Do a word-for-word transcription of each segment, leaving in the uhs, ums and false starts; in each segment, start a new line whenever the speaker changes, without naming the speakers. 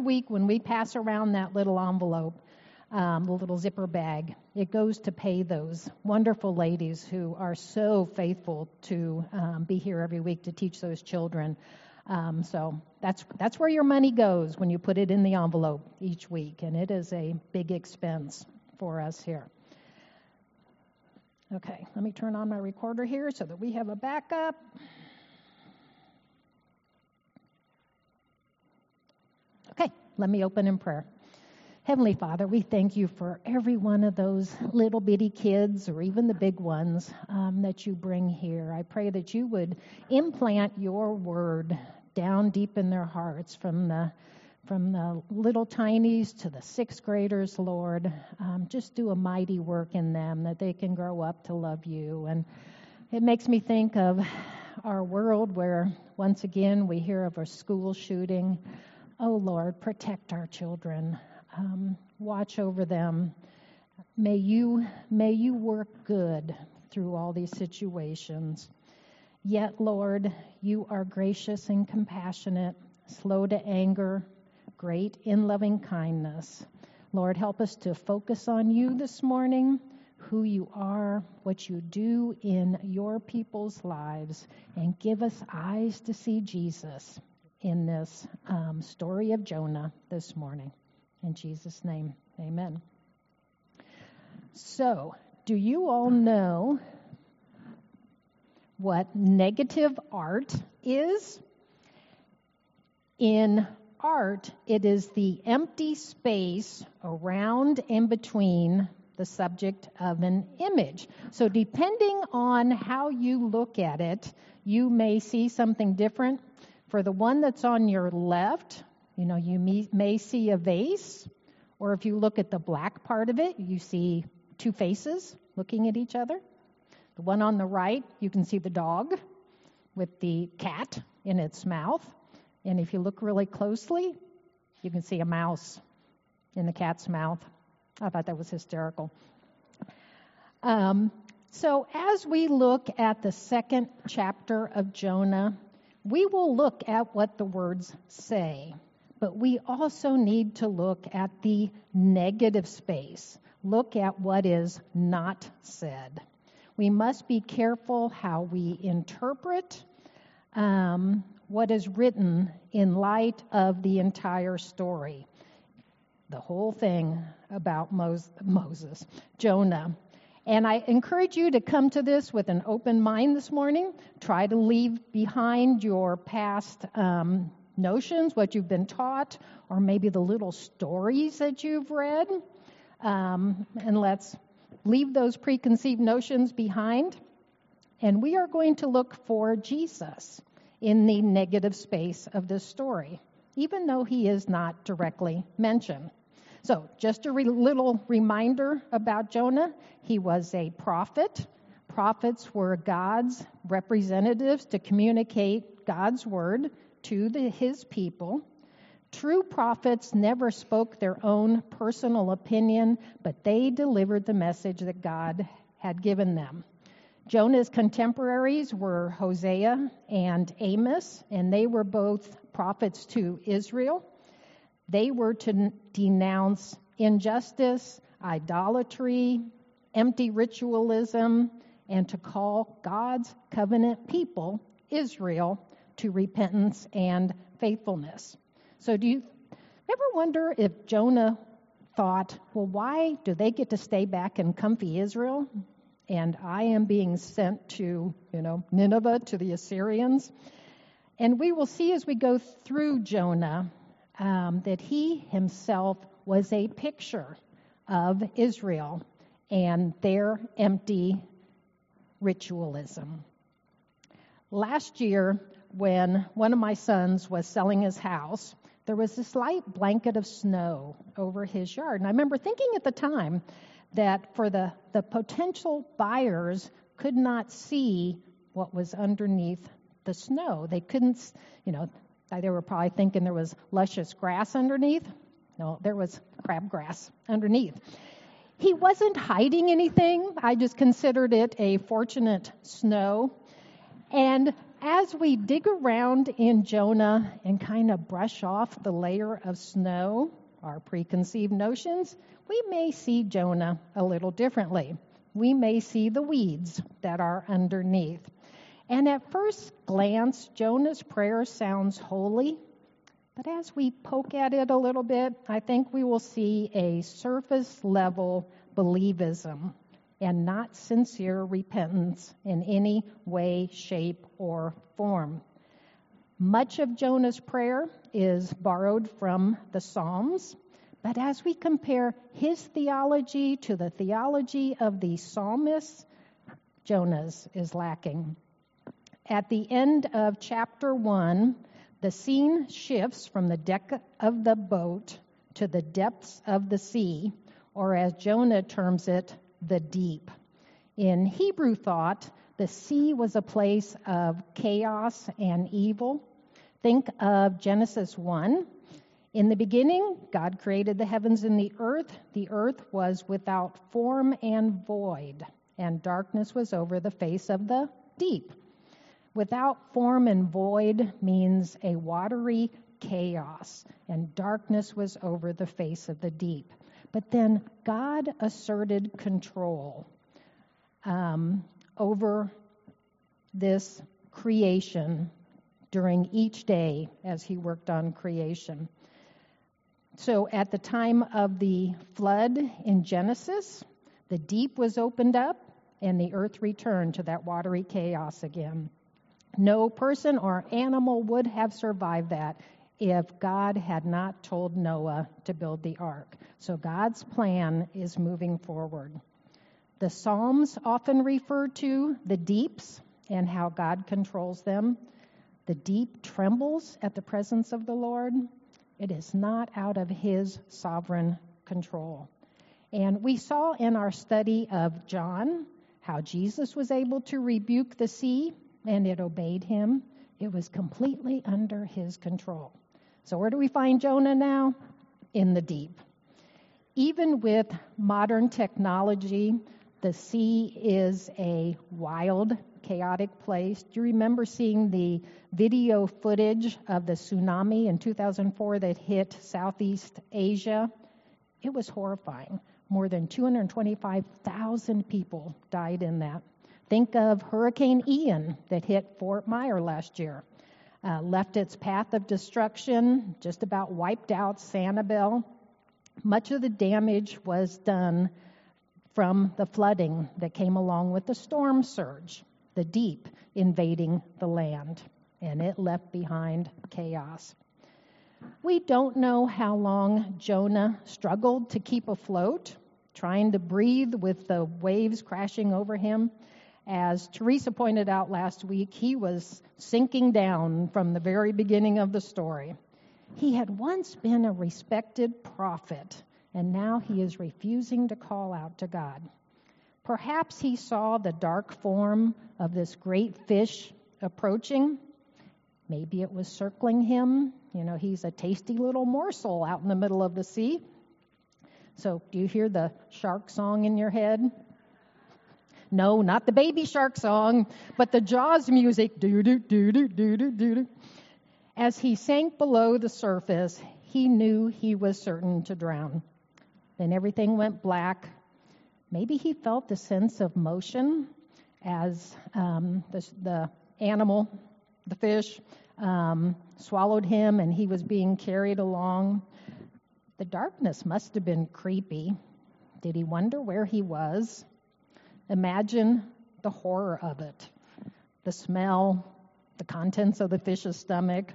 week when we pass around that little envelope, um, the little zipper bag, it goes to pay those wonderful ladies who are so faithful to um, be here every week to teach those children. Um, so that's that's where your money goes when you put it in the envelope each week, and it is a big expense for us here. Okay, let me turn on my recorder here so that we have a backup. Okay, let me open in prayer. Heavenly Father, we thank you for every one of those little bitty kids or even the big ones um, that you bring here. I pray that you would implant your word down deep in their hearts, from the from the little tinies to the sixth graders, Lord. Um, just do a mighty work in them that they can grow up to love you. And it makes me think of our world where, once again, we hear of a school shooting. Oh, Lord, protect our children. Um, watch over them. May you, may you work good through all these situations. Yet, Lord, you are gracious and compassionate, slow to anger, great in loving kindness. Lord, help us to focus on you this morning, who you are, what you do in your people's lives, and give us eyes to see Jesus in this um, story of Jonah this morning. In Jesus' name, amen. So, do you all know what negative art is? In art, it is the empty space around and between the subject of an image. So depending on how you look at it, you may see something different. For the one that's on your left, you know, you may, may see a vase, or if you look at the black part of it, you see two faces looking at each other. The one on the right, you can see the dog with the cat in its mouth. And if you look really closely, you can see a mouse in the cat's mouth. I thought that was hysterical. Um, so as we look at the second chapter of Jonah, we will look at what the words say. But we also need to look at the negative space. Look at what is not said. We must be careful how we interpret um, what is written in light of the entire story. The whole thing about Moses, Jonah. And I encourage you to come to this with an open mind this morning. Try to leave behind your past um, notions, what you've been taught, or maybe the little stories that you've read. Um, and let's leave those preconceived notions behind. And we are going to look for Jesus in the negative space of this story, even though he is not directly mentioned. So just a re- little reminder about Jonah. He was a prophet. Prophets were God's representatives to communicate God's word to the, his people. True prophets never spoke their own personal opinion, but they delivered the message that God had given them. Jonah's contemporaries were Hosea and Amos, and they were both prophets to Israel. They were to denounce injustice, idolatry, empty ritualism, and to call God's covenant people, Israel, to repentance and faithfulness. So do you ever wonder if Jonah thought, well, why do they get to stay back in comfy Israel? And I am being sent to, you know, Nineveh, to the Assyrians. And we will see as we go through Jonah um, that he himself was a picture of Israel and their empty ritualism. Last year, when one of my sons was selling his house, there was this light blanket of snow over his yard. And I remember thinking at the time that for the, the potential buyers could not see what was underneath the snow. They couldn't, you know, they were probably thinking there was luscious grass underneath. No, there was crabgrass underneath. He wasn't hiding anything. I just considered it a fortunate snow. And As we dig around in Jonah and kind of brush off the layer of snow, our preconceived notions, we may see Jonah a little differently. We may see the weeds that are underneath. And at first glance, Jonah's prayer sounds holy. But as we poke at it a little bit, I think we will see a surface level believism and not sincere repentance in any way, shape, or form. Much of Jonah's prayer is borrowed from the Psalms, but as we compare his theology to the theology of the psalmists, Jonah's is lacking. At the end of chapter one, the scene shifts from the deck of the boat to the depths of the sea, or as Jonah terms it, the deep. In Hebrew thought, the sea was a place of chaos and evil. Think of Genesis one. In the beginning, God created the heavens and the earth. The earth was without form and void, and darkness was over the face of the deep. Without form and void means a watery chaos, and darkness was over the face of the deep. But then God asserted control um, over this creation during each day as he worked on creation. So at the time of the flood in Genesis, the deep was opened up and the earth returned to that watery chaos again. No person or animal would have survived that if God had not told Noah to build the ark. So God's plan is moving forward. The Psalms often refer to the deeps and how God controls them. The deep trembles at the presence of the Lord. It is not out of his sovereign control. And we saw in our study of John how Jesus was able to rebuke the sea and it obeyed him. It was completely under his control. So where do we find Jonah now? In the deep. Even with modern technology, the sea is a wild, chaotic place. Do you remember seeing the video footage of the tsunami in two thousand four that hit Southeast Asia? It was horrifying. More than two hundred twenty-five thousand people died in that. Think of Hurricane Ian that hit Fort Myer last year. Uh, left its path of destruction, just about wiped out Sanibel. Much of the damage was done from the flooding that came along with the storm surge, the deep invading the land, and it left behind chaos. We don't know how long Jonah struggled to keep afloat, trying to breathe with the waves crashing over him. As Teresa pointed out last week, he was sinking down from the very beginning of the story. He had once been a respected prophet, and now he is refusing to call out to God. Perhaps he saw the dark form of this great fish approaching. Maybe it was circling him. You know, he's a tasty little morsel out in the middle of the sea. So, do you hear the shark song in your head? No, not the baby shark song, but the Jaws music. Do-do, do-do, do-do, do-do. As he sank below the surface, he knew he was certain to drown. Then everything went black. Maybe he felt the sense of motion as um, the, the animal, the fish, um, swallowed him and he was being carried along. The darkness must have been creepy. Did he wonder where he was? Imagine the horror of it. The smell, the contents of the fish's stomach.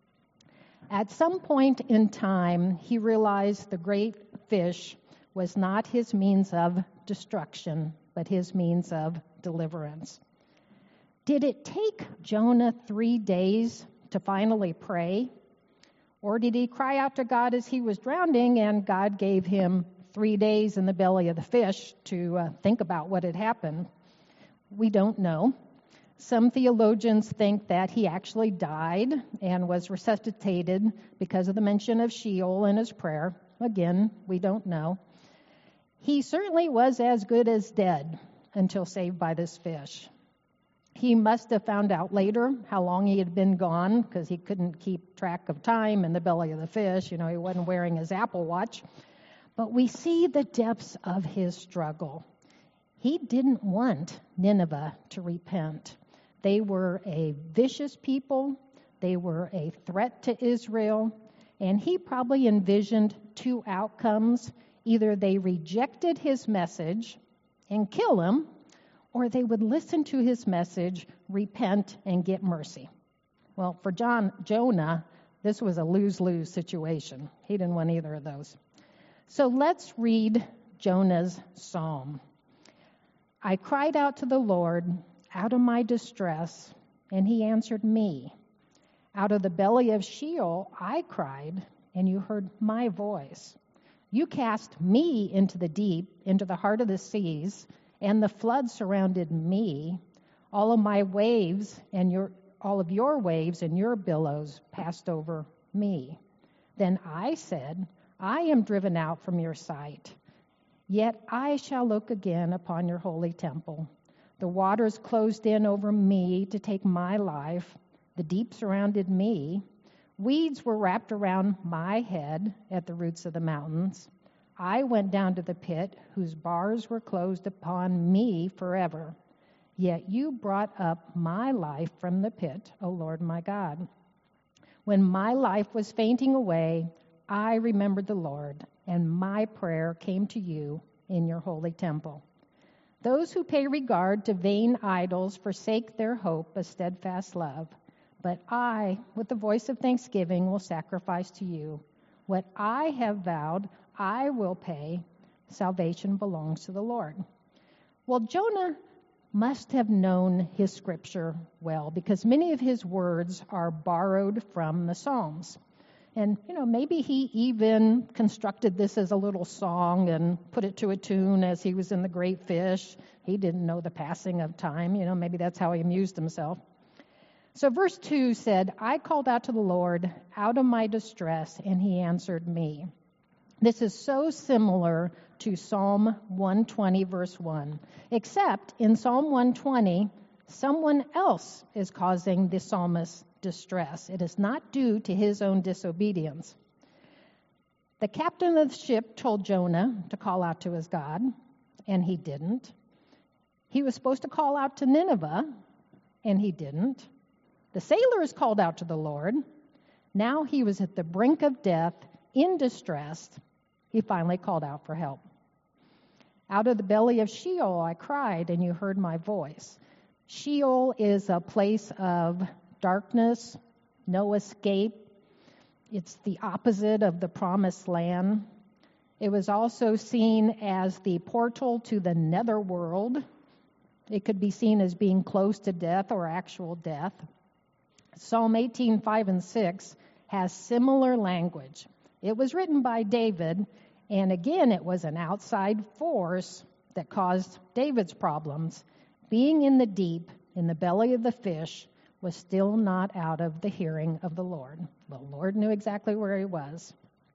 At some point in time, he realized the great fish was not his means of destruction, but his means of deliverance. Did it take Jonah three days to finally pray? Or did he cry out to God as he was drowning and God gave him three days in the belly of the fish to uh, think about what had happened? We don't know. Some theologians think that he actually died and was resuscitated because of the mention of Sheol in his prayer. Again, we don't know. He certainly was as good as dead until saved by this fish. He must have found out later how long he had been gone because he couldn't keep track of time in the belly of the fish. You know, he wasn't wearing his Apple Watch. But we see the depths of his struggle. He didn't want Nineveh to repent. They were a vicious people. They were a threat to Israel. And he probably envisioned two outcomes. Either they rejected his message and kill him, or they would listen to his message, repent, and get mercy. Well, for John, Jonah, this was a lose-lose situation. He didn't want either of those. So let's read Jonah's psalm. I cried out to the Lord out of my distress, and he answered me. Out of the belly of Sheol I cried, and you heard my voice. You cast me into the deep, into the heart of the seas, and the flood surrounded me. All of my waves and your all of your waves and your billows passed over me. Then I said, I am driven out from your sight. Yet I shall look again upon your holy temple. The waters closed in over me to take my life. The deep surrounded me. Weeds were wrapped around my head at the roots of the mountains. I went down to the pit, whose bars were closed upon me forever. Yet you brought up my life from the pit, O Lord my God. When my life was fainting away, I remembered the Lord, and my prayer came to you in your holy temple. Those who pay regard to vain idols forsake their hope of steadfast love. But I, with the voice of thanksgiving, will sacrifice to you. What I have vowed, I will pay. Salvation belongs to the Lord. Well, Jonah must have known his scripture well because many of his words are borrowed from the Psalms. And, you know, maybe he even constructed this as a little song and put it to a tune as he was in the great fish. He didn't know the passing of time. You know, maybe that's how he amused himself. So verse two said, I called out to the Lord out of my distress, and he answered me. This is so similar to Psalm one twenty, verse one, except in Psalm one twenty, someone else is causing the psalmist's distress. It is not due to his own disobedience. The captain of the ship told Jonah to call out to his God, and he didn't. He was supposed to call out to Nineveh, and he didn't. The sailors called out to the Lord. Now he was at the brink of death, in distress. He finally called out for help. Out of the belly of Sheol I cried, and you heard my voice. Sheol is a place of darkness, no escape. It's the opposite of the promised land. It was also seen as the portal to the netherworld. It could be seen as being close to death or actual death. Psalm eighteen, five and six has similar language. It was written by David, and again, it was an outside force that caused David's problems. Being in the deep, in the belly of the fish, was still not out of the hearing of the Lord. The Lord knew exactly where he was.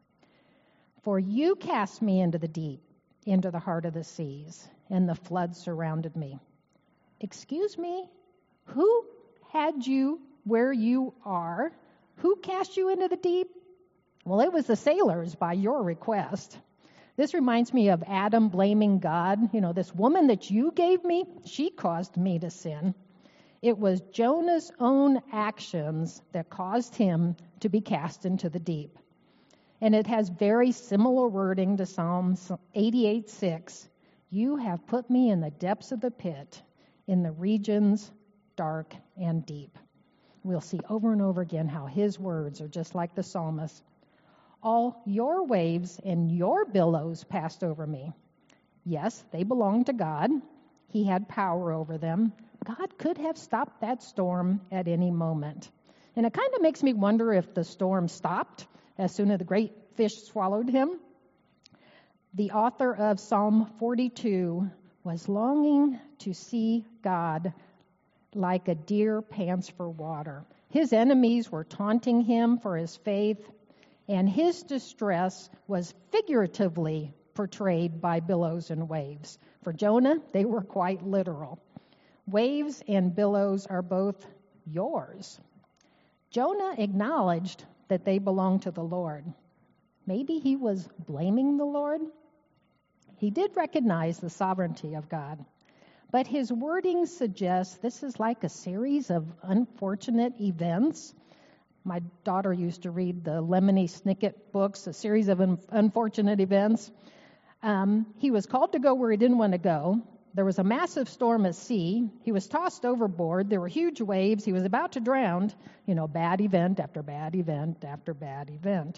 For you cast me into the deep, into the heart of the seas, and the flood surrounded me. Excuse me, who had you where you are? Who cast you into the deep? Well, it was the sailors by your request. This reminds me of Adam blaming God. You know, this woman that you gave me, she caused me to sin. It was Jonah's own actions that caused him to be cast into the deep. And it has very similar wording to Psalm eighty-eight, six. You have put me in the depths of the pit, in the regions dark and deep. We'll see over and over again how his words are just like the psalmist. All your waves and your billows passed over me. Yes, they belonged to God. He had power over them. God could have stopped that storm at any moment. And it kind of makes me wonder if the storm stopped as soon as the great fish swallowed him. The author of Psalm forty-two was longing to see God like a deer pants for water. His enemies were taunting him for his faith, and his distress was figuratively portrayed by billows and waves. For Jonah, they were quite literal. Waves and billows are both yours. Jonah acknowledged that they belonged to the Lord. Maybe he was blaming the Lord. He did recognize the sovereignty of God, but his wording suggests this is like a series of unfortunate events. My daughter used to read the Lemony Snicket books, a series of un- unfortunate events. Um, he was called to go where he didn't want to go. There was a massive storm at sea. He was tossed overboard. There were huge waves. He was about to drown. You know, bad event after bad event after bad event.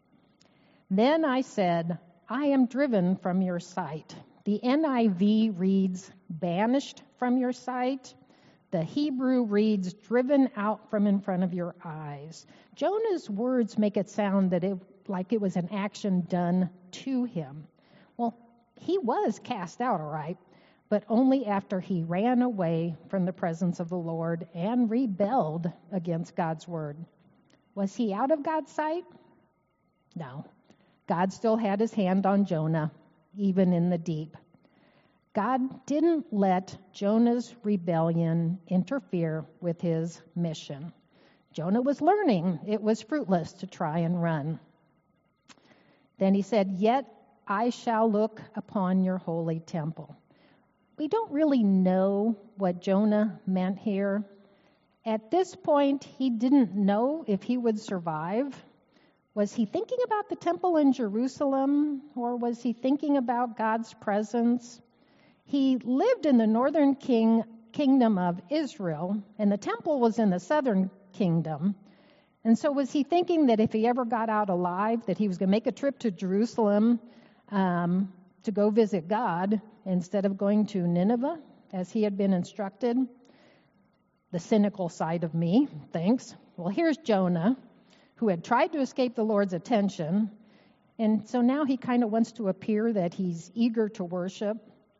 Then I said, I am driven from your sight. The N I V reads, banished from your sight. The Hebrew reads, driven out from in front of your eyes. Jonah's words make it sound that it like it was an action done to him. Well, he was cast out, all right, but only after he ran away from the presence of the Lord and rebelled against God's word. Was he out of God's sight? No. God still had his hand on Jonah, even in the deep. God didn't let Jonah's rebellion interfere with his mission. Jonah was learning it was fruitless to try and run. Then he said, yet I shall look upon your holy temple. We don't really know what Jonah meant here. At this point, he didn't know if he would survive. Was he thinking about the temple in Jerusalem, or was he thinking about God's presence? He lived in the northern king, kingdom of Israel, and the temple was in the southern kingdom. And so was he thinking that if he ever got out alive, that he was going to make a trip to Jerusalem um, to go visit God instead of going to Nineveh, as he had been instructed? The cynical side of me thinks, well, here's Jonah, who had tried to escape the Lord's attention, and so now he kind of wants to appear that he's eager to worship.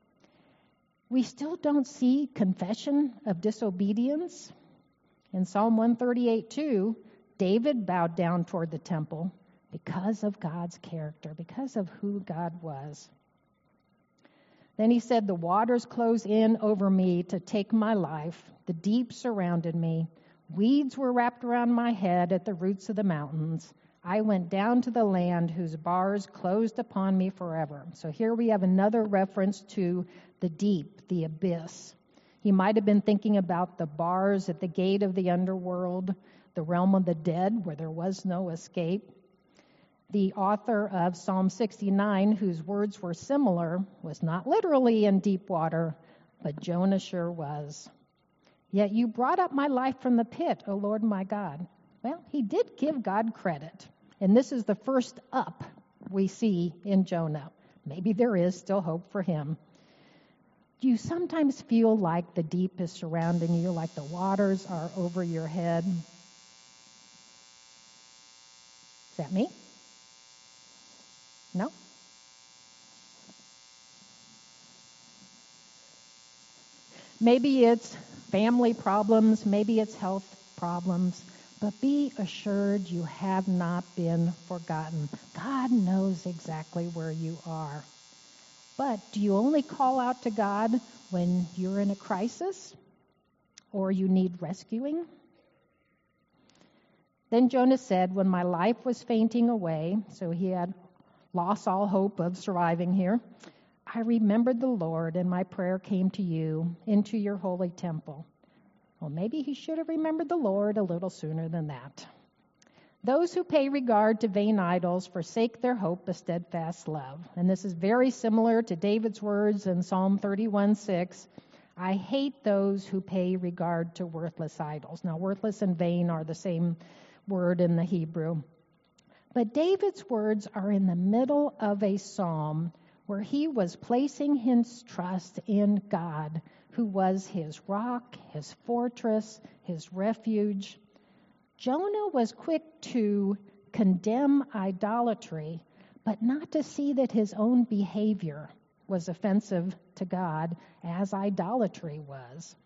We still don't see confession of disobedience. In Psalm one thirty-eight two, David bowed down toward the temple because of God's character, because of who God was. Then he said, the waters close in over me to take my life. The deep surrounded me. Weeds were wrapped around my head at the roots of the mountains. I went down to the land whose bars closed upon me forever. So here we have another reference to the deep, the abyss. He might have been thinking about the bars at the gate of the underworld, the realm of the dead where there was no escape. The author of Psalm sixty-nine, whose words were similar, was not literally in deep water, but Jonah sure was. Yet you brought up my life from the pit, O Lord my God. Well, he did give God credit. And this is the first up we see in Jonah. Maybe there is still hope for him. Do you sometimes feel like the deep is surrounding you, like the waters are over your head? Is that me? No? Maybe it's family problems, maybe it's health problems, but be assured you have not been forgotten. God knows exactly where you are. But do you only call out to God when you're in a crisis or you need rescuing? Then Jonah said, when my life was fainting away, so he had lost all hope of surviving here, I remembered the Lord, and my prayer came to you into your holy temple. Well, maybe he should have remembered the Lord a little sooner than that. Those who pay regard to vain idols forsake their hope of steadfast love. And this is very similar to David's words in Psalm thirty-one six. I hate those who pay regard to worthless idols. Now, worthless and vain are the same word in the Hebrew. But David's words are in the middle of a psalm where he was placing his trust in God, who was his rock, his fortress, his refuge. Jonah was quick to condemn idolatry, but not to see that his own behavior was offensive to God, as idolatry was.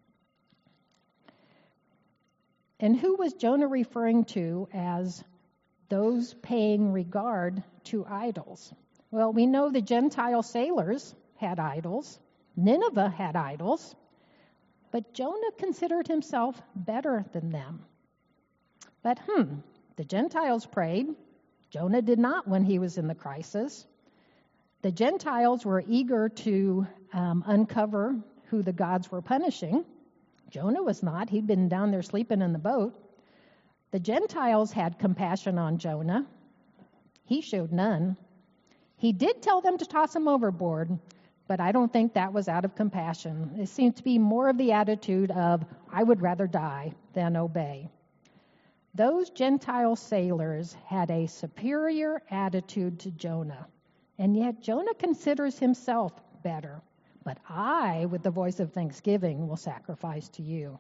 And who was Jonah referring to as those paying regard to idols? Well, we know the Gentile sailors had idols. Nineveh had idols. But Jonah considered himself better than them. But hmm, the Gentiles prayed. Jonah did not when he was in the crisis. The Gentiles were eager to um, uncover who the gods were punishing. Jonah was not. He'd been down there sleeping in the boat. The Gentiles had compassion on Jonah. He showed none. He did tell them to toss him overboard, but I don't think that was out of compassion. It seemed to be more of the attitude of, I would rather die than obey. Those Gentile sailors had a superior attitude to Jonah, and yet Jonah considers himself better. But I, with the voice of thanksgiving, will sacrifice to you.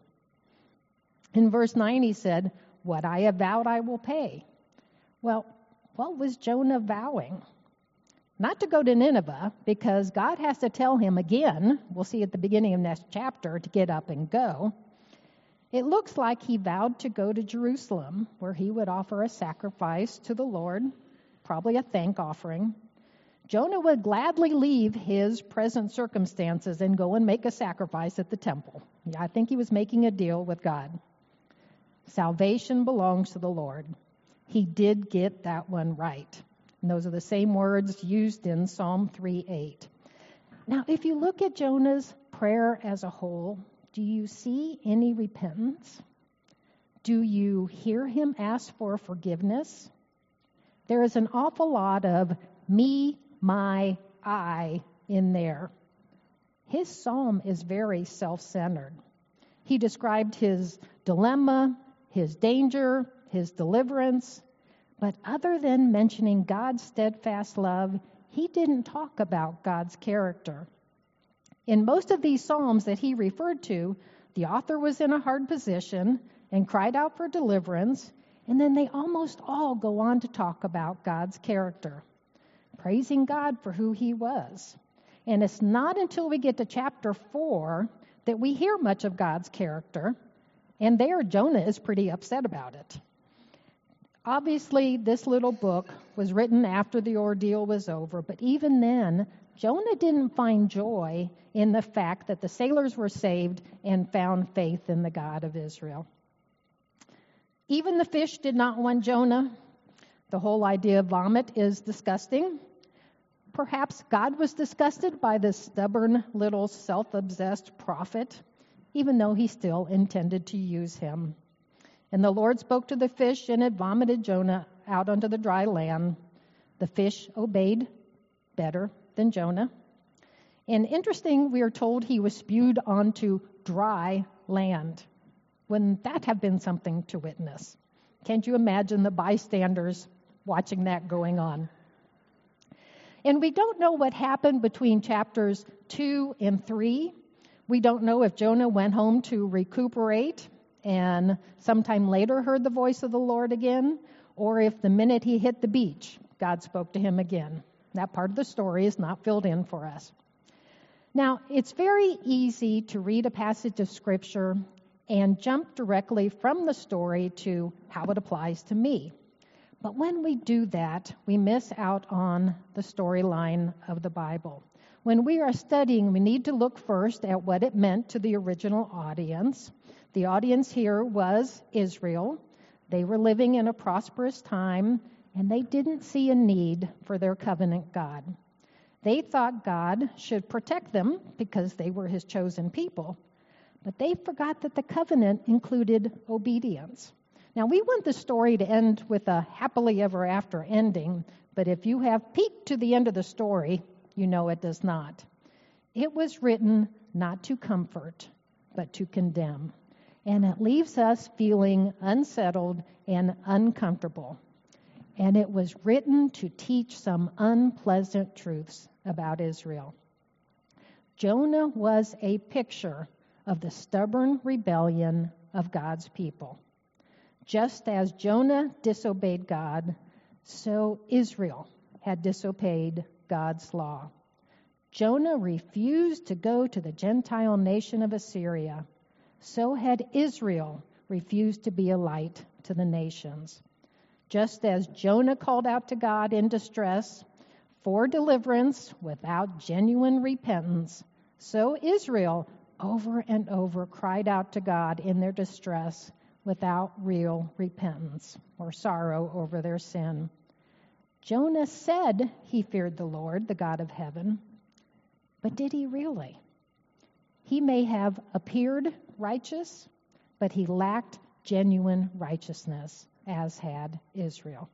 In verse nine, he said, what I have vowed I will pay. Well, what was Jonah vowing? Not to go to Nineveh, because God has to tell him again, we'll see at the beginning of next chapter, to get up and go. It looks like he vowed to go to Jerusalem, where he would offer a sacrifice to the Lord, probably a thank offering. Jonah would gladly leave his present circumstances and go and make a sacrifice at the temple. I think he was making a deal with God. Salvation belongs to the Lord. He did get that one right. And those are the same words used in Psalm three eight. Now, if you look at Jonah's prayer as a whole, do you see any repentance? Do you hear him ask for forgiveness? There is an awful lot of me, my, I in there. His psalm is very self-centered. He described his dilemma, his danger, his deliverance, but other than mentioning God's steadfast love, he didn't talk about God's character. In most of these psalms that he referred to, the author was in a hard position and cried out for deliverance, and then they almost all go on to talk about God's character, praising God for who he was. And it's not until we get to chapter four that we hear much of God's character, and there Jonah is pretty upset about it. Obviously, this little book was written after the ordeal was over, but even then, Jonah didn't find joy in the fact that the sailors were saved and found faith in the God of Israel. Even the fish did not want Jonah. The whole idea of vomit is disgusting. Perhaps God was disgusted by this stubborn little self-obsessed prophet, even though he still intended to use him. And the Lord spoke to the fish, and it vomited Jonah out onto the dry land. The fish obeyed better than Jonah. And interesting, we are told he was spewed onto dry land. Wouldn't that have been something to witness? Can't you imagine the bystanders watching that going on? And we don't know what happened between chapters two and three. We don't know if Jonah went home to recuperate and sometime later heard the voice of the Lord again, or if the minute he hit the beach, God spoke to him again. That part of the story is not filled in for us. Now, it's very easy to read a passage of Scripture and jump directly from the story to how it applies to me. But when we do that, we miss out on the storyline of the Bible. When we are studying, we need to look first at what it meant to the original audience. The audience here was Israel. They were living in a prosperous time, and they didn't see a need for their covenant God. They thought God should protect them because they were his chosen people. But they forgot that the covenant included obedience. Now, we want the story to end with a happily ever after ending, but if you have peeked to the end of the story, you know it does not. It was written not to comfort, but to condemn. And it leaves us feeling unsettled and uncomfortable. And it was written to teach some unpleasant truths about Israel. Jonah was a picture of the stubborn rebellion of God's people. Just as Jonah disobeyed God, so Israel had disobeyed God's law. Jonah refused to go to the Gentile nation of Assyria. So had Israel refused to be a light to the nations. Just as Jonah called out to God in distress for deliverance without genuine repentance, so Israel over and over cried out to God in their distress without real repentance or sorrow over their sin. Jonah said he feared the Lord, the God of heaven, but did he really? He may have appeared righteous, but he lacked genuine righteousness, as had Israel.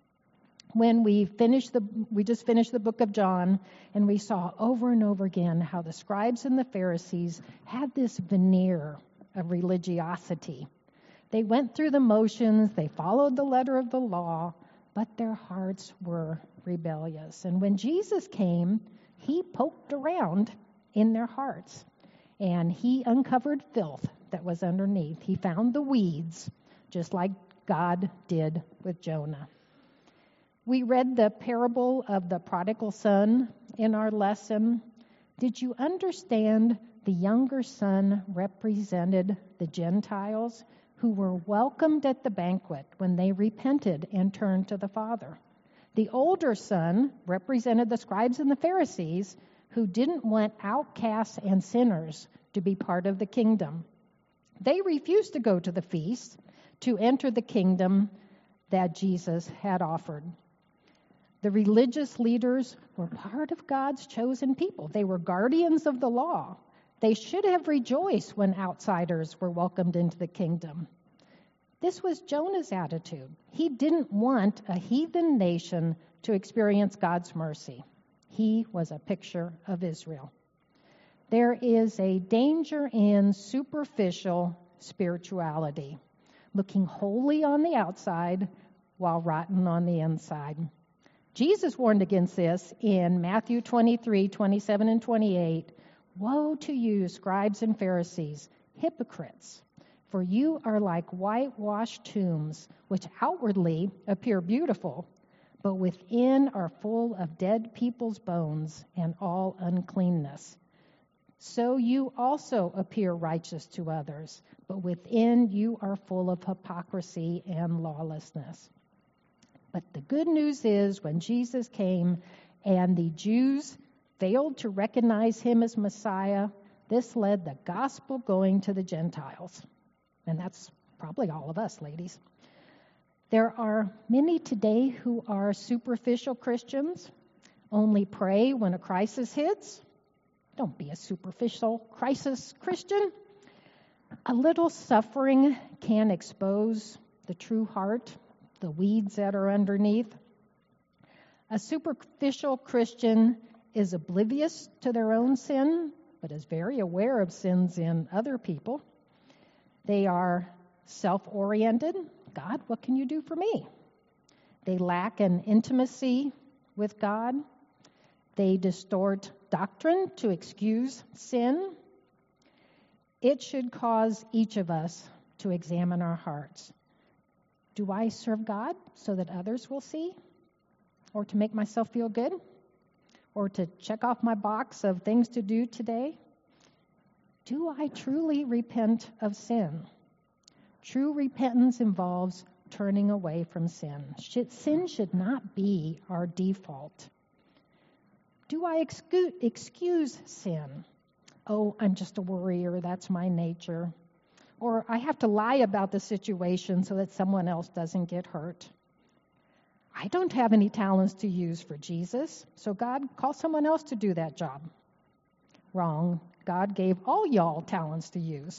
When we finished the, we just finished the book of John, and we saw over and over again how the scribes and the Pharisees had this veneer of religiosity. They went through the motions, they followed the letter of the law, but their hearts were rebellious. And when Jesus came, he poked around in their hearts, and he uncovered filth that was underneath. He found the weeds, just like God did with Jonah. We read the parable of the prodigal son in our lesson. Did you understand the younger son represented the Gentiles who were welcomed at the banquet when they repented and turned to the Father? The older son represented the scribes and the Pharisees who didn't want outcasts and sinners to be part of the kingdom. They refused to go to the feast to enter the kingdom that Jesus had offered. The religious leaders were part of God's chosen people. They were guardians of the law. They should have rejoiced when outsiders were welcomed into the kingdom. This was Jonah's attitude. He didn't want a heathen nation to experience God's mercy. He was a picture of Israel. There is a danger in superficial spirituality, looking holy on the outside while rotten on the inside. Jesus warned against this in Matthew twenty-three, twenty-seven, and twenty-eight. Woe to you, scribes and Pharisees, hypocrites! For you are like whitewashed tombs, which outwardly appear beautiful, but within are full of dead people's bones and all uncleanness. So you also appear righteous to others, but within you are full of hypocrisy and lawlessness. But the good news is when Jesus came and the Jews failed to recognize him as Messiah, this led the gospel going to the Gentiles. And that's probably all of us, ladies. There are many today who are superficial Christians, only pray when a crisis hits. Don't be a superficial crisis Christian. A little suffering can expose the true heart, the weeds that are underneath. A superficial Christian is oblivious to their own sin, but is very aware of sins in other people. They are self-oriented. God, what can you do for me? They lack an intimacy with God. They distort doctrine to excuse sin. It should cause each of us to examine our hearts. Do I serve God so that others will see? Or to make myself feel good? Or to check off my box of things to do today? Do I truly repent of sin? True repentance involves turning away from sin. Sin should not be our default. Do I excuse, excuse sin? Oh, I'm just a worrier. That's my nature. Or I have to lie about the situation so that someone else doesn't get hurt. I don't have any talents to use for Jesus, so God, call someone else to do that job. Wrong. God gave all y'all talents to use.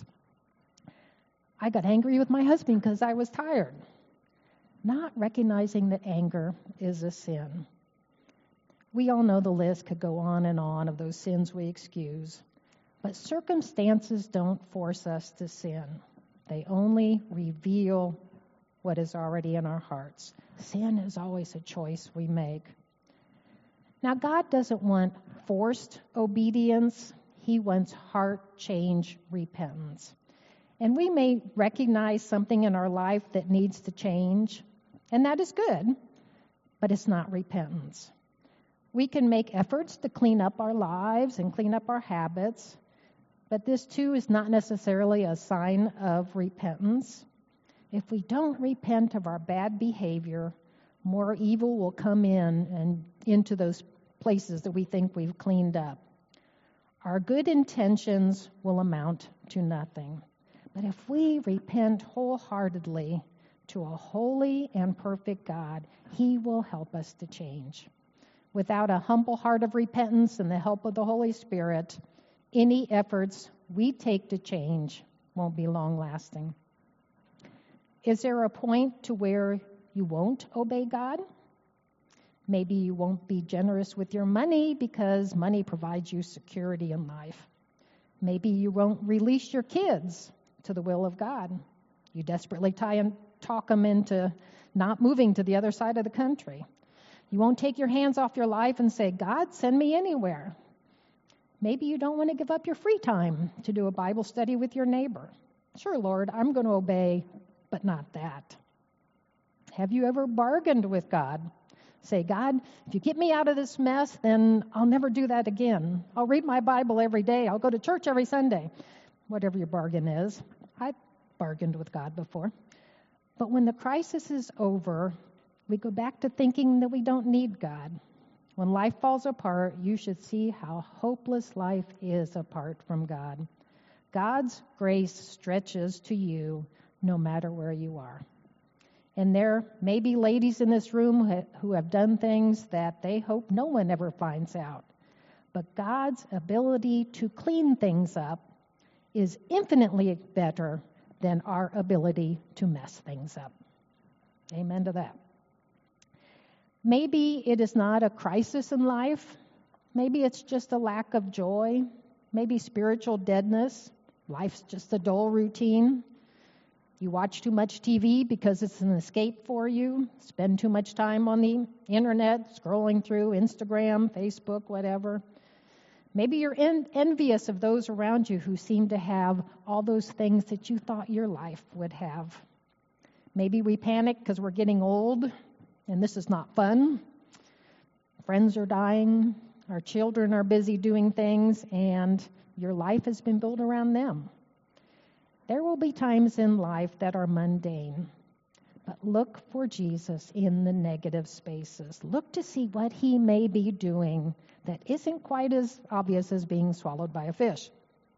I got angry with my husband because I was tired. Not recognizing that anger is a sin. We all know the list could go on and on of those sins we excuse. But circumstances don't force us to sin. They only reveal what is already in our hearts. Sin is always a choice we make. Now, God doesn't want forced obedience. He wants heart change repentance. And we may recognize something in our life that needs to change, and that is good, but it's not repentance. We can make efforts to clean up our lives and clean up our habits, but this too is not necessarily a sign of repentance. If we don't repent of our bad behavior, more evil will come in and into those places that we think we've cleaned up. our good intentions will amount to nothing. But if we repent wholeheartedly to a holy and perfect God, He will help us to change. Without a humble heart of repentance and the help of the Holy Spirit, any efforts we take to change won't be long-lasting. Is there a point to where you won't obey God? Maybe you won't be generous with your money because money provides you security in life. Maybe you won't release your kids to the will of God. You desperately tie and talk them into not moving to the other side of the country. You won't take your hands off your life and say, God, send me anywhere. Maybe you don't want to give up your free time to do a Bible study with your neighbor. Sure, Lord, I'm going to obey, but not that. Have you ever bargained with God? Say, God, if you get me out of this mess, then I'll never do that again. I'll read my Bible every day. I'll go to church every Sunday. Whatever your bargain is. I've bargained with God before. But when the crisis is over, we go back to thinking that we don't need God. When life falls apart, you should see how hopeless life is apart from God. God's grace stretches to you no matter where you are. And there may be ladies in this room who have done things that they hope no one ever finds out. But God's ability to clean things up is infinitely better than our ability to mess things up. Amen to that. Maybe it is not a crisis in life. Maybe it's just a lack of joy. Maybe spiritual deadness. Life's just a dull routine. You watch too much T V because it's an escape for you. Spend too much time on the internet, scrolling through Instagram, Facebook, whatever. Maybe you're en- envious of those around you who seem to have all those things that you thought your life would have. Maybe we panic because we're getting old, and this is not fun. Friends are dying, our children are busy doing things, and your life has been built around them. There will be times in life that are mundane, but look for Jesus in the negative spaces. Look to see what He may be doing that isn't quite as obvious as being swallowed by a fish.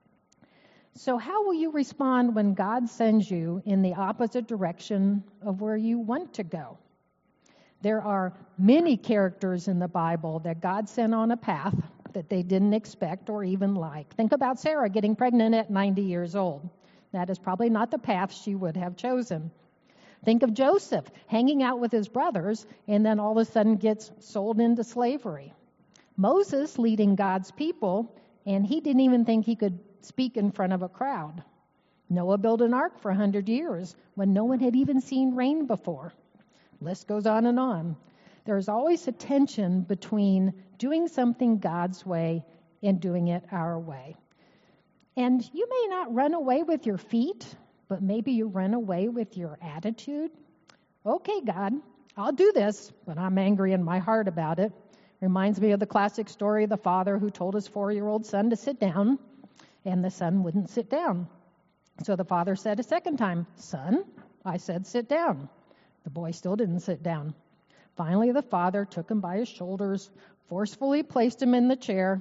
So how will you respond when God sends you in the opposite direction of where you want to go? There are many characters in the Bible that God sent on a path that they didn't expect or even like. Think about Sarah getting pregnant at ninety years old. That is probably not the path she would have chosen. Think of Joseph hanging out with his brothers and then all of a sudden gets sold into slavery. Moses leading God's people, and he didn't even think he could speak in front of a crowd. Noah built an ark for one hundred years when no one had even seen rain before. List goes on and on. There's always a tension between doing something God's way and doing it our way. And you may not run away with your feet, but maybe you run away with your attitude. Okay, God, I'll do this, but I'm angry in my heart about it. Reminds me of the classic story of the father who told his four-year-old son to sit down, and the son wouldn't sit down. So the father said a second time, "Son, I said sit down." The boy still didn't sit down. Finally, the father took him by his shoulders, forcefully placed him in the chair,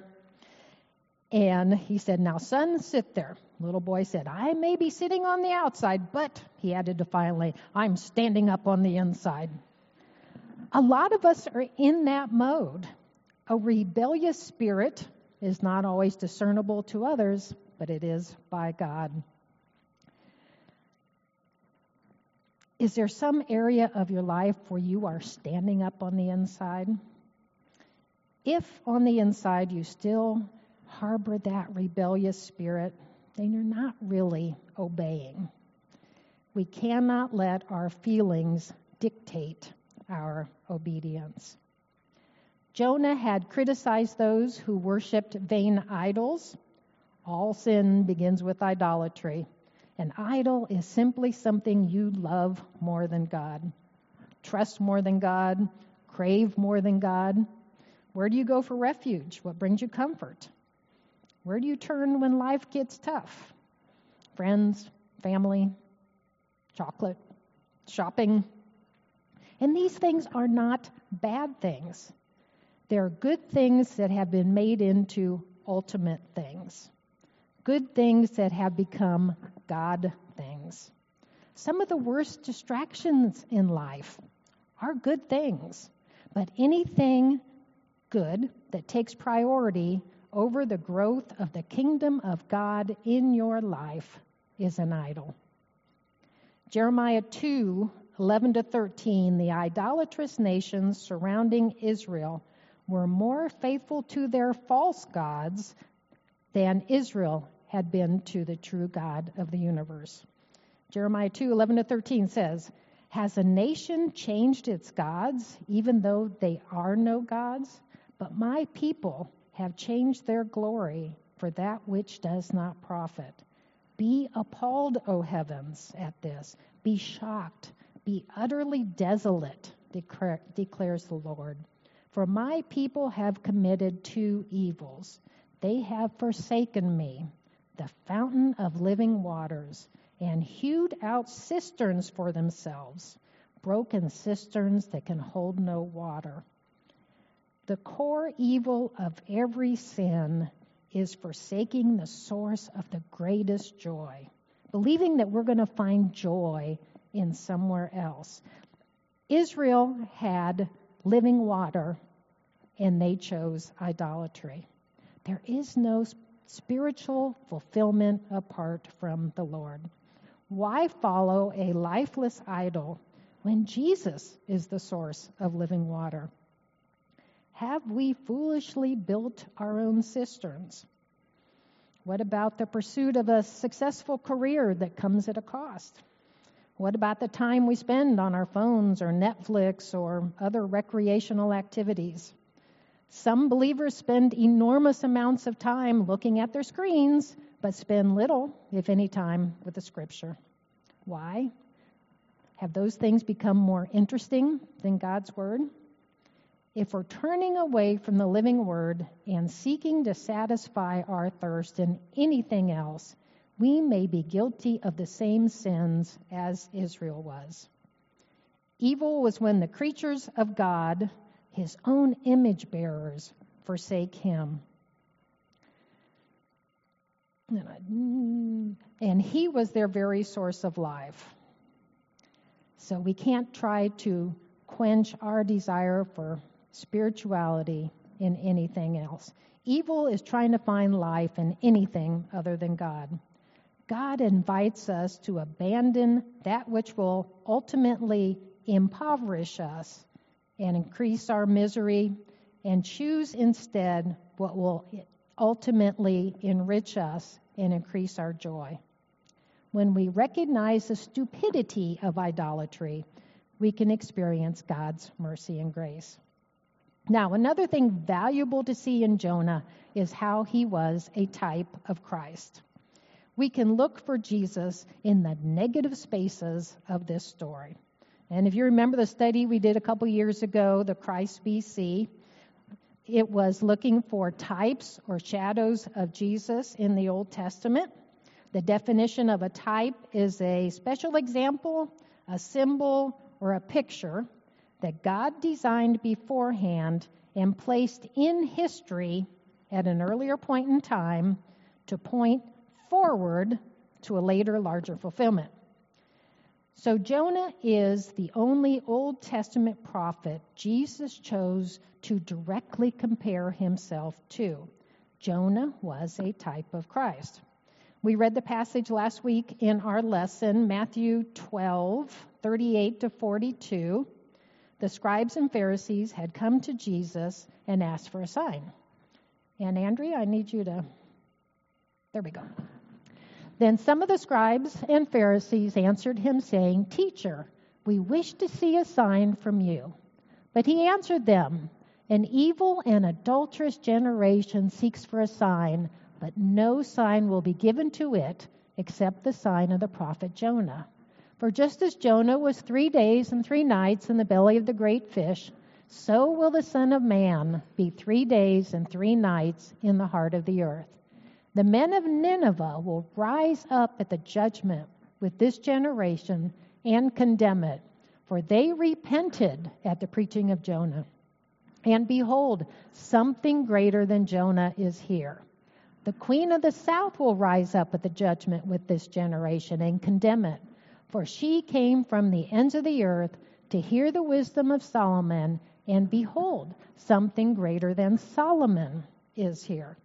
and he said, "Now, son, sit there." Little boy said, "I may be sitting on the outside, but," he added defiantly, "I'm standing up on the inside." A lot of us are in that mode. A rebellious spirit is not always discernible to others, but it is by God. Is there some area of your life where you are standing up on the inside? If on the inside you still harbor that rebellious spirit, then you're not really obeying. We cannot let our feelings dictate our obedience. Jonah had criticized those who worshipped vain idols. All sin begins with idolatry. An idol is simply something you love more than God, trust more than God, crave more than God. Where do you go for refuge? What brings you comfort? Where do you turn when life gets tough? Friends, family, chocolate, shopping. And these things are not bad things. They're good things that have been made into ultimate things, good things that have become God things. Some of the worst distractions in life are good things, but anything good that takes priority over the growth of the kingdom of God in your life is an idol. Jeremiah two, eleven to thirteen, the idolatrous nations surrounding Israel were more faithful to their false gods than Israel had been to the true God of the universe. Jeremiah two, eleven to thirteen says, "Has a nation changed its gods, even though they are no gods? But my people have changed their glory for that which does not profit. Be appalled, O heavens, at this. Be shocked. Be utterly desolate, declare, declares the Lord. For my people have committed two evils. They have forsaken me, the fountain of living waters, and hewed out cisterns for themselves, broken cisterns that can hold no water." The core evil of every sin is forsaking the source of the greatest joy, believing that we're going to find joy in somewhere else. Israel had living water, and they chose idolatry. There is no spiritual fulfillment apart from the Lord. Why follow a lifeless idol when Jesus is the source of living water? Have we foolishly built our own cisterns? What about the pursuit of a successful career that comes at a cost? What about the time we spend on our phones or Netflix or other recreational activities? Some believers spend enormous amounts of time looking at their screens, but spend little, if any, time with the Scripture. Why? Have those things become more interesting than God's Word? If we're turning away from the living Word and seeking to satisfy our thirst in anything else, we may be guilty of the same sins as Israel was. Evil was when the creatures of God, His own image bearers, forsake Him. And He was their very source of life. So we can't try to quench our desire for spirituality in anything else. Evil is trying to find life in anything other than God. God invites us to abandon that which will ultimately impoverish us and increase our misery, and choose instead what will ultimately enrich us and increase our joy. When we recognize the stupidity of idolatry, we can experience God's mercy and grace. Now, another thing valuable to see in Jonah is how he was a type of Christ. We can look for Jesus in the negative spaces of this story. And if you remember the study we did a couple years ago, the Christ B C, it was looking for types or shadows of Jesus in the Old Testament. The definition of a type is a special example, a symbol, or a picture that God designed beforehand and placed in history at an earlier point in time to point forward to a later, larger fulfillment. So Jonah is the only Old Testament prophet Jesus chose to directly compare himself to. Jonah was a type of Christ. We read the passage last week in our lesson, Matthew twelve, thirty-eight to forty-two. The scribes and Pharisees had come to Jesus and asked for a sign. And Andrea, I need you to... There we go. Then some of the scribes and Pharisees answered him, saying, "Teacher, we wish to see a sign from you." But he answered them, "An evil and adulterous generation seeks for a sign, but no sign will be given to it except the sign of the prophet Jonah. For just as Jonah was three days and three nights in the belly of the great fish, so will the Son of Man be three days and three nights in the heart of the earth. The men of Nineveh will rise up at the judgment with this generation and condemn it, for they repented at the preaching of Jonah. And behold, something greater than Jonah is here. The queen of the south will rise up at the judgment with this generation and condemn it. For she came from the ends of the earth to hear the wisdom of Solomon, and behold, something greater than Solomon is here.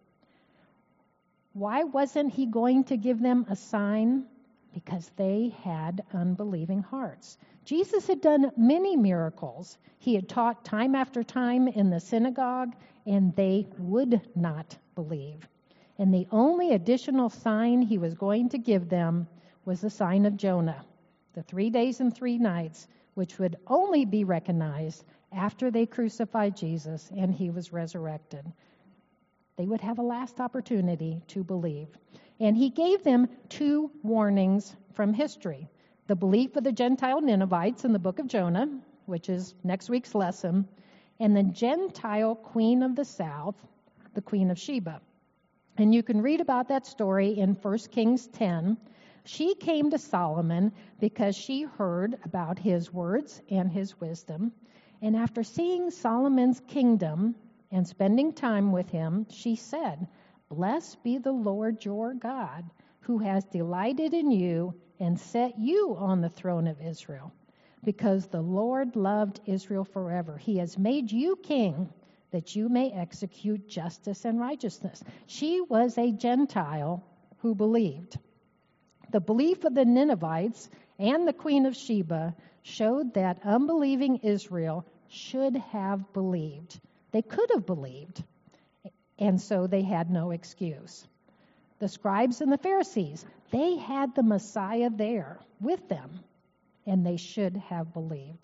Why wasn't he going to give them a sign? Because they had unbelieving hearts. Jesus had done many miracles. He had taught time after time in the synagogue, and they would not believe. And the only additional sign he was going to give them was the sign of Jonah, the three days and three nights, which would only be recognized after they crucified Jesus and he was resurrected. They would have a last opportunity to believe. And he gave them two warnings from history. The belief of the Gentile Ninevites in the book of Jonah, which is next week's lesson, and the Gentile queen of the south, the Queen of Sheba. And you can read about that story in First Kings ten. She came to Solomon because she heard about his words and his wisdom. And after seeing Solomon's kingdom and spending time with him, she said, "Blessed be the Lord your God, who has delighted in you and set you on the throne of Israel. Because the Lord loved Israel forever, he has made you king, that you may execute justice and righteousness." She was a Gentile who believed. The belief of the Ninevites and the Queen of Sheba showed that unbelieving Israel should have believed. They could have believed, and so they had no excuse. The scribes and the Pharisees, they had the Messiah there with them, and they should have believed.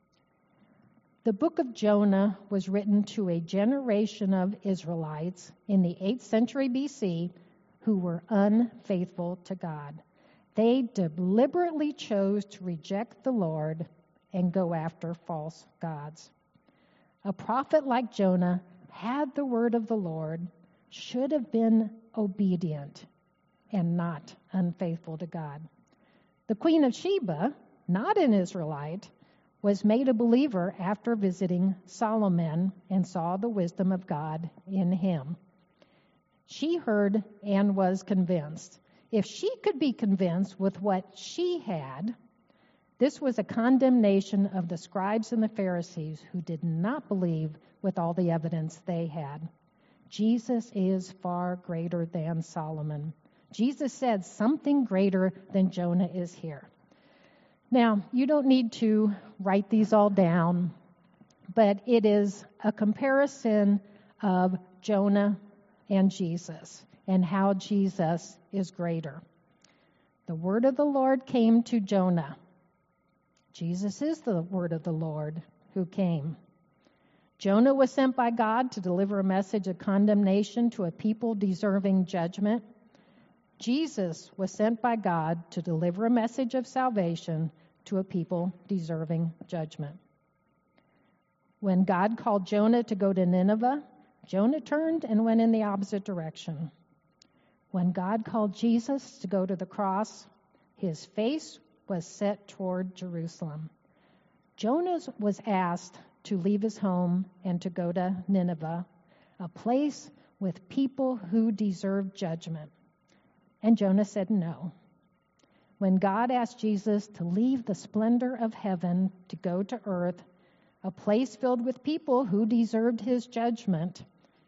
The book of Jonah was written to a generation of Israelites in the eighth century B C who were unfaithful to God. They deliberately chose to reject the Lord and go after false gods. A prophet like Jonah had the word of the Lord, should have been obedient and not unfaithful to God. The Queen of Sheba, not an Israelite, was made a believer after visiting Solomon and saw the wisdom of God in him. She heard and was convinced. If she could be convinced with what she had, this was a condemnation of the scribes and the Pharisees who did not believe with all the evidence they had. Jesus is far greater than Solomon. Jesus said something greater than Jonah is here. Now, you don't need to write these all down, but it is a comparison of Jonah and Jesus and how Jesus is greater. The word of the Lord came to Jonah. Jesus is the word of the Lord who came. Jonah was sent by God to deliver a message of condemnation to a people deserving judgment. Jesus was sent by God to deliver a message of salvation to a people deserving judgment. When God called Jonah to go to Nineveh, Jonah turned and went in the opposite direction. When God called Jesus to go to the cross, his face was set toward Jerusalem. Jonah was asked to leave his home and to go to Nineveh, a place with people who deserved judgment. And Jonah said no. When God asked Jesus to leave the splendor of heaven to go to earth, a place filled with people who deserved his judgment,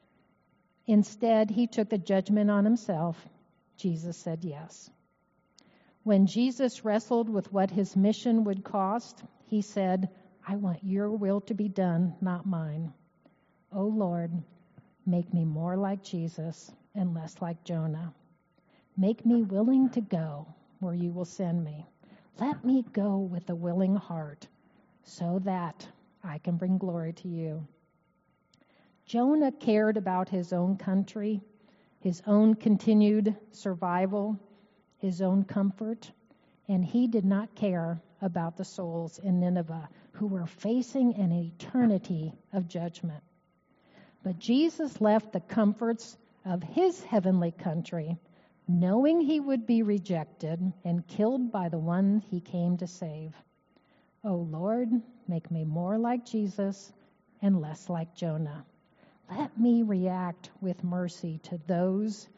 instead he took the judgment on himself. Jesus said yes. When Jesus wrestled with what his mission would cost, he said, "I want your will to be done, not mine. O Lord, make me more like Jesus and less like Jonah. Make me willing to go where you will send me. Let me go with a willing heart so that I can bring glory to you." Jonah cared about his own country, his own continued survival, his own comfort, and he did not care about the souls in Nineveh who were facing an eternity of judgment. But Jesus left the comforts of his heavenly country, knowing he would be rejected and killed by the one he came to save. O Lord, make me more like Jesus and less like Jonah. Let me react with mercy to those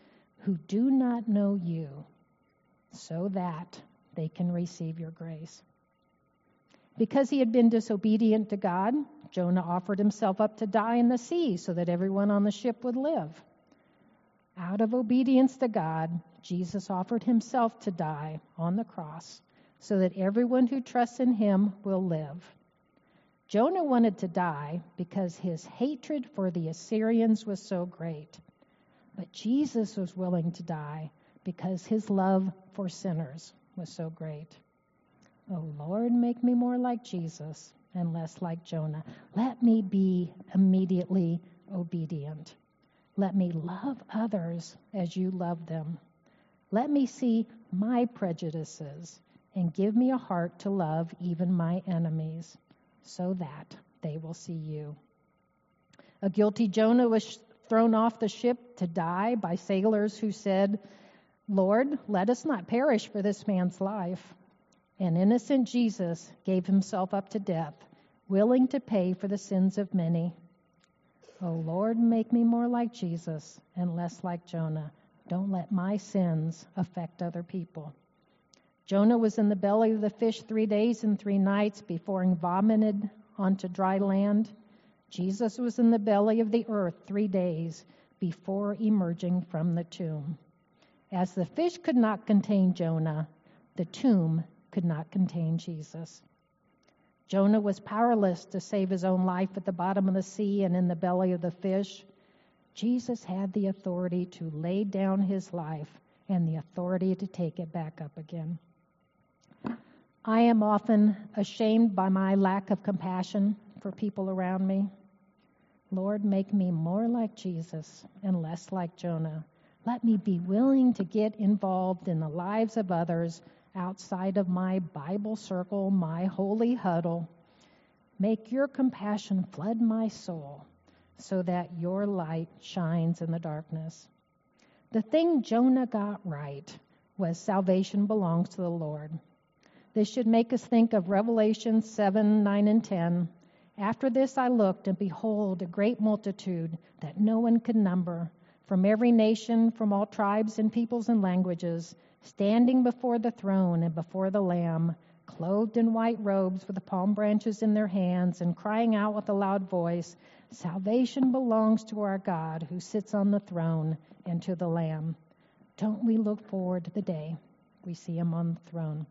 who do not know you, so that they can receive your grace. Because he had been disobedient to God, Jonah offered himself up to die in the sea so that everyone on the ship would live. Out of obedience to God, Jesus offered himself to die on the cross so that everyone who trusts in him will live. Jonah wanted to die because his hatred for the Assyrians was so great. But Jesus was willing to die because his love for sinners was so great. Oh, Lord, make me more like Jesus and less like Jonah. Let me be immediately obedient. Let me love others as you love them. Let me see my prejudices and give me a heart to love even my enemies so that they will see you. A guilty Jonah was thrown off the ship to die by sailors who said, Lord, let us not perish for this man's life. And innocent Jesus gave himself up to death, willing to pay for the sins of many. Oh, Lord, make me more like Jesus and less like Jonah. Don't let my sins affect other people. Jonah was in the belly of the fish three days and three nights before he vomited onto dry land. Jesus was in the belly of the earth three days before emerging from the tomb. As the fish could not contain Jonah, the tomb could not contain Jesus. Jonah was powerless to save his own life at the bottom of the sea and in the belly of the fish. Jesus had the authority to lay down his life and the authority to take it back up again. I am often ashamed by my lack of compassion for people around me. Lord, make me more like Jesus and less like Jonah. Let me be willing to get involved in the lives of others outside of my Bible circle, my holy huddle. Make your compassion flood my soul so that your light shines in the darkness. The thing Jonah got right was salvation belongs to the Lord. This should make us think of Revelation seven, nine, and ten. After this I looked, and behold, a great multitude that no one could number, from every nation, from all tribes and peoples and languages, standing before the throne and before the Lamb, clothed in white robes with the palm branches in their hands, and crying out with a loud voice, Salvation belongs to our God who sits on the throne and to the Lamb. Don't we look forward to the day we see him on the throne?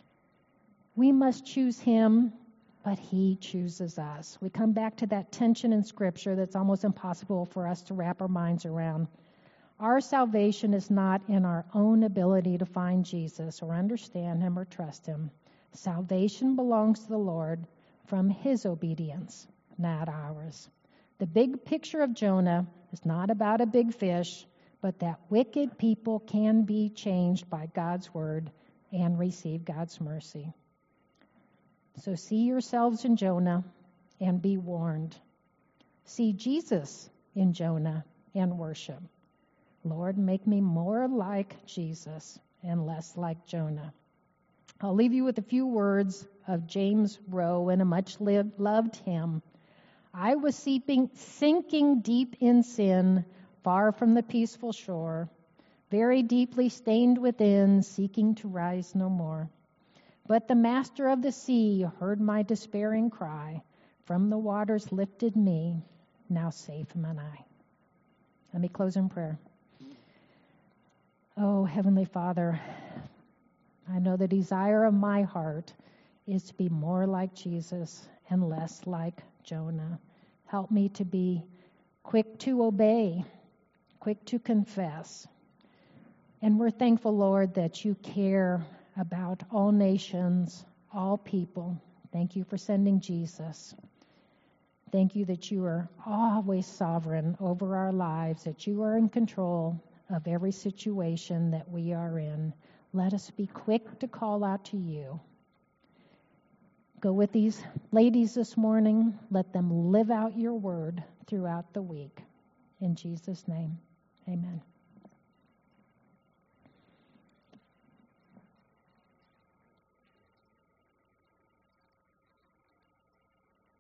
We must choose him, but he chooses us. We come back to that tension in Scripture that's almost impossible for us to wrap our minds around. Our salvation is not in our own ability to find Jesus or understand him or trust him. Salvation belongs to the Lord from his obedience, not ours. The big picture of Jonah is not about a big fish, but that wicked people can be changed by God's word and receive God's mercy. So see yourselves in Jonah and be warned. See Jesus in Jonah and worship. Lord, make me more like Jesus and less like Jonah. I'll leave you with a few words of James Rowe in a much lived, loved hymn. I was seeping, sinking deep in sin, far from the peaceful shore, very deeply stained within, seeking to rise no more. But the master of the sea heard my despairing cry, from the waters lifted me, now safe am I. Let me close in prayer. Oh, Heavenly Father, I know the desire of my heart is to be more like Jesus and less like Jonah. Help me to be quick to obey, quick to confess. And we're thankful, Lord, that you care about all nations, all people. Thank you for sending Jesus. Thank you that you are always sovereign over our lives, that you are in control of every situation that we are in. Let us be quick to call out to you. Go with these ladies this morning. Let them live out your word throughout the week. In Jesus' name, amen.